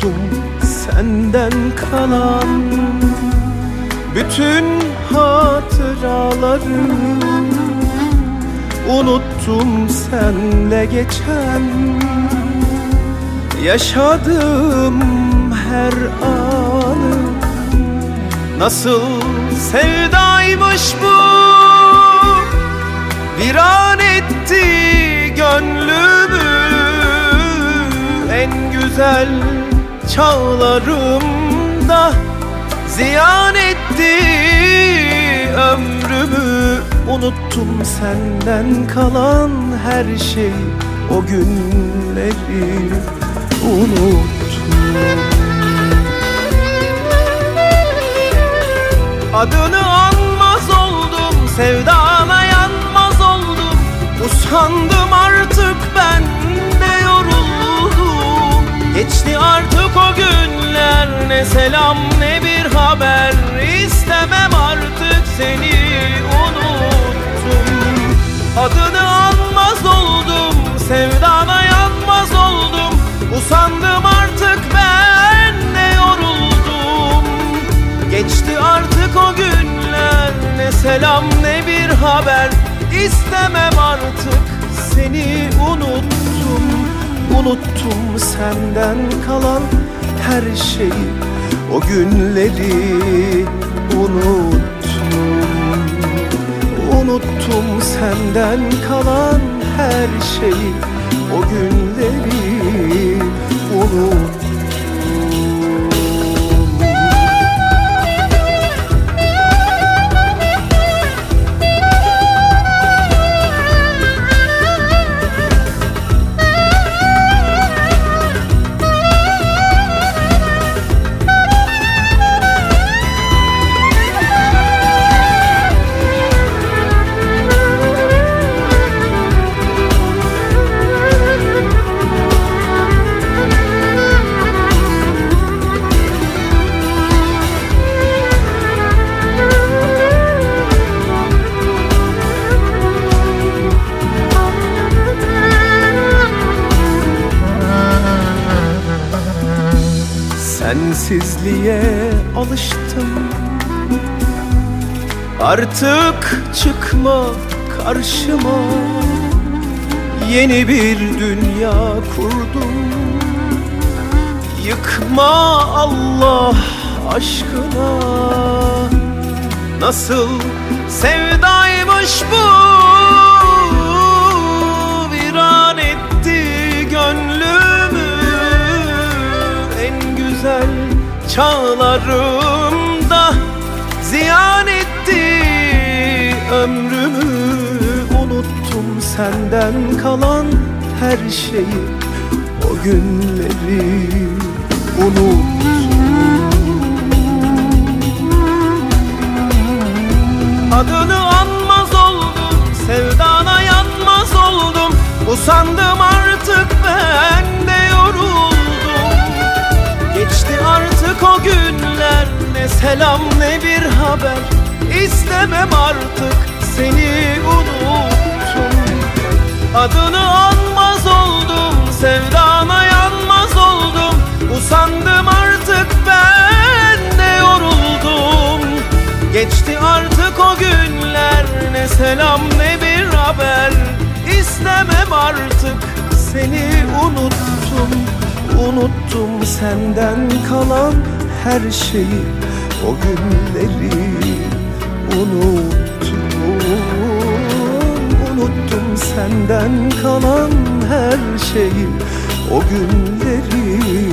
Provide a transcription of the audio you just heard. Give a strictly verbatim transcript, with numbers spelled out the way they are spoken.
unuttum senden kalan bütün hatıraları. Unuttum senle geçen yaşadığım her anı. Nasıl sevdaymış bu, viran etti gönlümü. En güzel çağlarımda ziyan etti ömrümü. Unuttum senden kalan her şey, o günleri unuttum. Adını anmaz oldum, sevdana yanmaz oldum. Usandım artık ben de yoruldum. Geçti artık o günler, ne selam ne bir haber. İstemem artık seni, unuttum. Adını anmaz oldum, sevdana yanmaz oldum. Usandım artık ben de yoruldum. Geçti artık o günler, ne selam ne bir haber. İstemem artık seni, unuttum. Unuttum senden kalan her şeyi, o günleri unuttum. Unuttum senden kalan her şeyi, o günleri unuttum. Sensizliğe alıştım, artık çıkma karşıma. Yeni bir dünya kurdum, yıkma Allah aşkına. Nasıl sevdaymış bu, viran etti gönlümü. En güzel çağlarımda ziyan etti ömrümü. Unuttum senden kalan her şeyi, o günleri unuttum. Adını anmaz oldum, sevdana yanmaz oldum. Usandım artık ben de yoruldum. Geçti artık o günler, ne selam ne bir haber. İstemem artık seni, unuttum. Adını anmaz oldum, sevdana yanmaz oldum. Usandım artık ben de yoruldum. Geçti artık o günler, ne selam ne bir haber. İstemem artık seni, unuttum. Unuttum senden kalan her şeyi, o günleri unuttum. Unuttum senden kalan her şeyi, o günleri